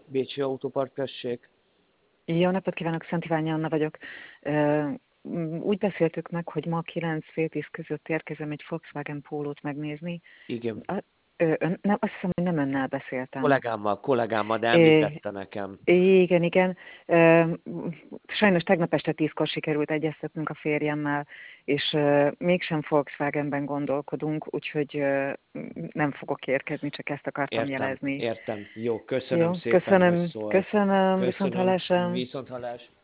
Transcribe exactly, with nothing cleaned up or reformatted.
Bécsi Autópark, tessék. Jó napot kívánok, Szent Iványi Anna vagyok. Ö, m, Úgy beszéltük meg, hogy ma kilenc fél tíz között érkezem egy Volkswagen Pólót megnézni. Igen. A, ö, ön, nem, azt hiszem, hogy nem önnel beszéltem. Kollégámmal, kollégámmal, de Ö, említette nekem. igen, igen. Ö, Sajnos tegnap este tízkor sikerült egyeztetnünk a férjemmel, és ö, mégsem Volkswagenben gondolkodunk, úgyhogy ö, nem fogok érkezni, csak ezt akartam Értem, jelezni. értem. Jó, köszönöm Jó, szépen, hogy köszönöm, szólt. köszönöm, viszont Köszönöm, hallásra. viszont hallás.